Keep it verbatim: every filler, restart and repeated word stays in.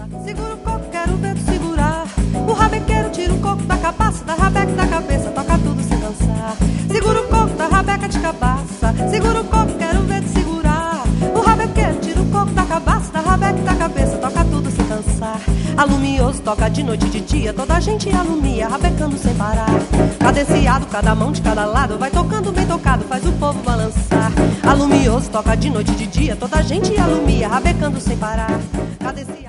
Segura o coco, quero ver tu segurar. O rabequeiro tira o coco da cabaça, da rabeca da cabeça, toca tudo sem dançar. Segura o coco da rabeca de cabaça, segura o coco, quero ver tu segurar. O rabequeiro tira o coco da cabaça, da rabeca da cabeça, toca tudo sem dançar. Alumioso toca de noite e de dia, toda a gente alumia, rabecando sem parar. Cadenciado, cada mão de cada lado, vai tocando bem tocado, faz o povo balançar. Alumioso toca de noite e de dia, toda a gente alumia, rabecando sem parar. Cadenciado